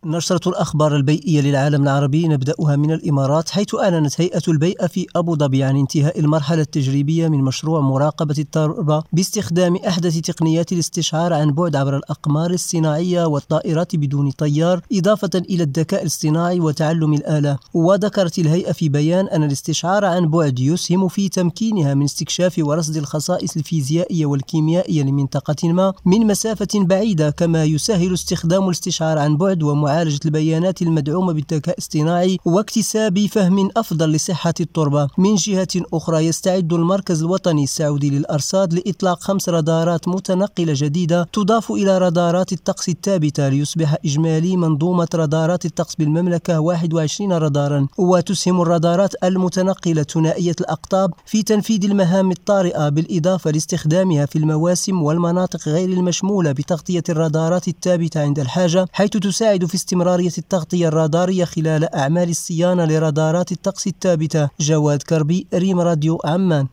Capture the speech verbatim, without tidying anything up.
نشرة الأخبار البيئية للعالم العربي نبدأها من الإمارات، حيث أعلنت هيئة البيئة في أبو ظبي عن انتهاء المرحلة التجريبية من مشروع مراقبة التربة باستخدام أحدث تقنيات الاستشعار عن بعد عبر الأقمار الصناعية والطائرات بدون طيار، إضافة إلى الذكاء الاصطناعي وتعلم الآلة. وذكرت الهيئة في بيان أن الاستشعار عن بعد يسهم في تمكينها من استكشاف ورصد الخصائص الفيزيائية والكيميائية لمنطقة ما من مسافة بعيدة، كما يسهل استخدام الاستشعار عن بعد ومعالجة البيانات المدعومة بالذكاء الاصطناعي واكتساب فهم أفضل لصحة التربة. من جهة أخرى، يستعد المركز الوطني السعودي للأرصاد لإطلاق خمس رادارات متنقلة جديدة تضاف إلى رادارات الطقس الثابتة، ليصبح إجمالي منظومة رادارات الطقس بالمملكة واحد وعشرين رادارا. وتسهم الرادارات المتنقلة ثنائية الأقطاب في تنفيذ المهام الطارئة، بالإضافة لاستخدامها في المواسم والمناطق غير المشمولة بتغطية الرادارات الثابتة عند الحاجة، حيث تساعد في استمرارية التغطية الرادارية خلال أعمال الصيانة لرادارات الطقس الثابتة. جواد كربي، ريم راديو عمان.